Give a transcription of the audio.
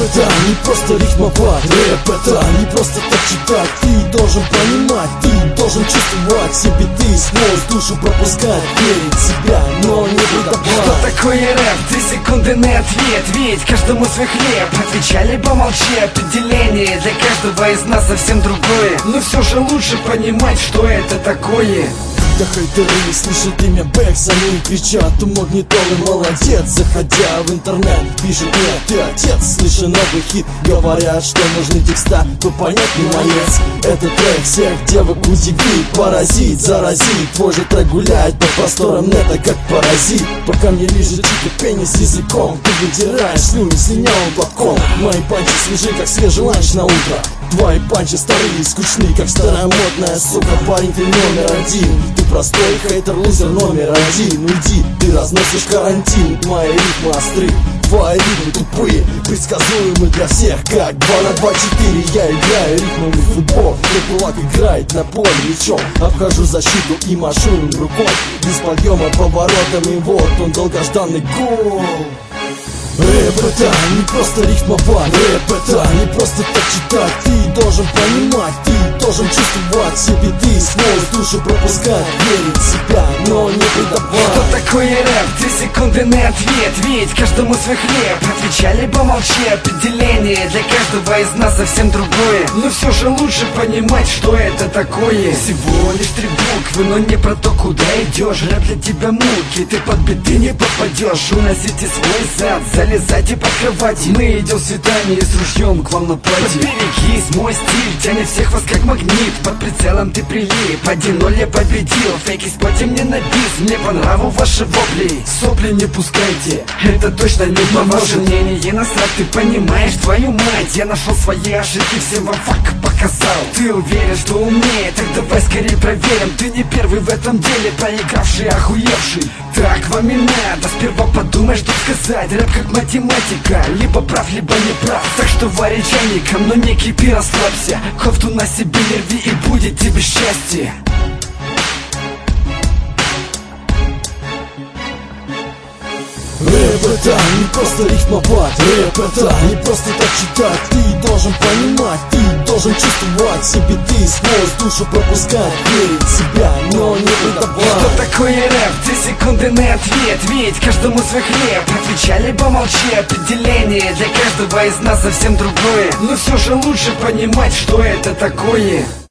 это не просто рифмовать, рэп это не просто так читать. Ты должен понимать, ты должен чувствовать себе, ты сквозь душу пропускать, верить в себя, но не выдавать. Что такое рэп? 3 секунды на ответ, ведь каждому свой хлеб. Отвечай либо молчи, определение для каждого из нас совсем другое. Но все же лучше понимать, что это такое. Да хейтеры слышат имя Бэкс, они кричат: ты магнитолы, молодец. Заходя в интернет, пишут: нет, ты отец. Слыша новый хит, говорят, что нужны текста, то понять не молец. Этот трек всех девок удивит, поразит, заразит. Твой же трек гуляет по просторам нета, как паразит. Пока мне лежит чика пенис языком, ты выдираешь слюни слюнявым платком. Мои панчи свежи, как свежий ланч на утро. Твои панчи старые и скучные, как старая модная сука. Парень, ты номер один, ты простой хейтер, лузер номер один. Уйди, ты разносишь карантин. Мои ритмы остры, твои ритмы тупые, предсказуемы для всех, как 2 на 2, 4. Я играю ритмами в футбол, мой кулак играет на поле мячом. Обхожу защиту и машу им рукой, без подъема поворотами, вот он долгожданный гол. Рэп это не просто рифмовать, рэп это не просто так читать. Ты должен понимать, ты должен чувствовать себе, ты сквозь душу пропускать, верить в себя, но не выдавать. Что такое рэп? 3 секунды на ответ, ведь каждому свой хлеб. Отвечай либо молчи, определение для каждого из нас совсем другое. Но все же лучше понимать, что это такое. Всего лишь 3 буквы, но не про то, куда идешь. Рэп для тебя муки, ты под биты не попадешь. Уносите свой зад, залезайте под кровать. Мы идем в свидание с ружьем к вам на платье. Берегись, мой стиль тянет всех вас как магнит. Под прицелом ты прилип, 1-0 я победил. Фейки спотим не на бис, мне по нраву ваши вопли. Сопли не пускайте, это точно не поможет. Мне не насрать, ты понимаешь, твою мать. Я нашел свои ошибки, всем вам фак показал. Ты уверен, что умнее, так давай скорее проверим. Ты не первый в этом деле, проигравший, охуевший. Так вам и надо, сперва подумай, что сказать. Рэп как математика, либо прав, либо не прав. Так что варь чайником, но не кипи, расслабься. Кофту на себе не рви, и будет тебе счастье. Рэп это не просто рифмовать, рэп это не просто так читать. Ты должен понимать, ты должен чувствовать себе, ты сквозь душу пропускать, верить в себя, но не выдавать. Что такое рэп? 3 секунды на ответ, ведь каждому свой хлеб. Отвечай либо молчи, определение для каждого из нас совсем другое. Но все же лучше понимать, что это такое.